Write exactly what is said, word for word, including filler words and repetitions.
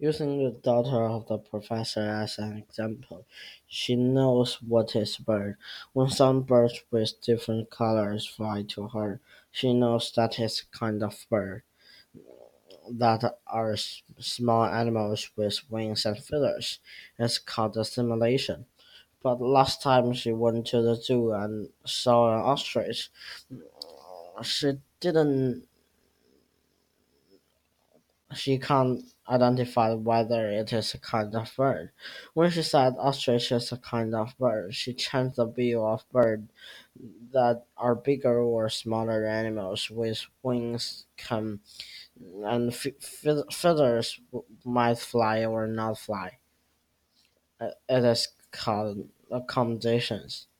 Using the daughter of the professor as an example, she knows what is bird. When some birds with different colors fly to her, she knows that is a kind of bird. That are s- small animals with wings and feathers. It's called a simulation. But last time she went to the zoo and saw an ostrich, she didn't she can't identify whether it is a kind of bird. When she said ostrich is a kind of bird, she changed the view of birds that are bigger or smaller animals with wings can and f- fe- feathers might fly or not fly. Uh, It is called accommodations.